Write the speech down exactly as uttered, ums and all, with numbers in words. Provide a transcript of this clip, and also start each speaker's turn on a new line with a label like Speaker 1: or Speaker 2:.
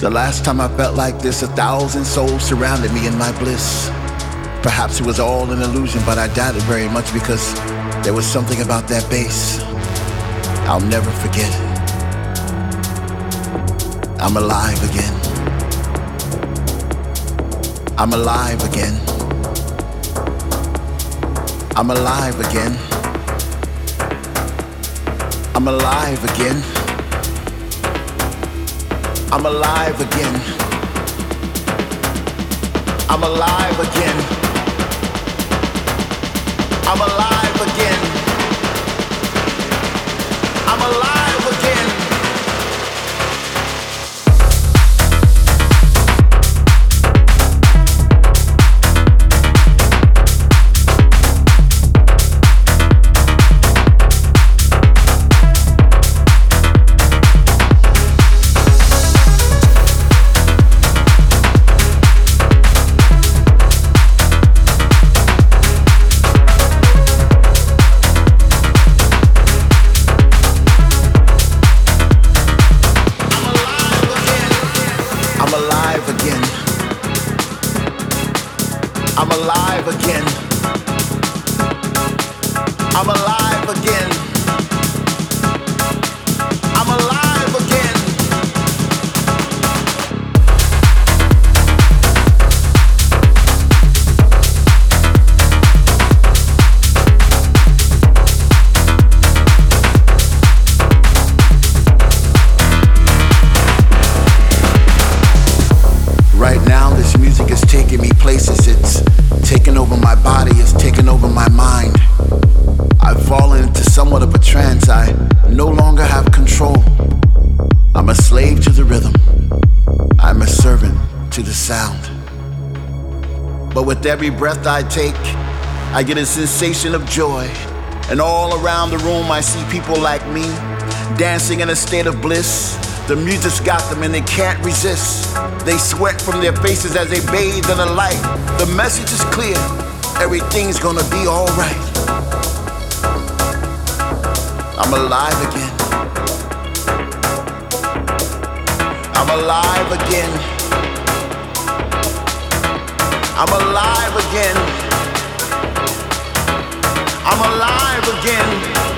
Speaker 1: The last time I felt like this, a thousand souls surrounded me in my bliss. Perhaps it was all an illusion, but I doubt it very much because there was something about that bass I'll never forget. I'm alive again. I'm alive again. I'm alive again. I'm alive again. I'm alive again. I'm alive again. I'm alive again. I'm alive again. I'm alive again. I'm alive again. I'm alive again. Right now, this music is taking me places. It's taking over my body, it's taking over my mind. I've fallen into somewhat of a trance. I no longer have control. I'm a slave to the rhythm. I'm a servant to the sound. But with every breath I take, I get a sensation of joy. And all around the room I see people like me, dancing in a state of bliss. The music's got them and they can't resist. They sweat from their faces as they bathe in the light. The message is clear, everything's gonna be alright. I'm alive again. I'm alive again. I'm alive again. I'm alive again.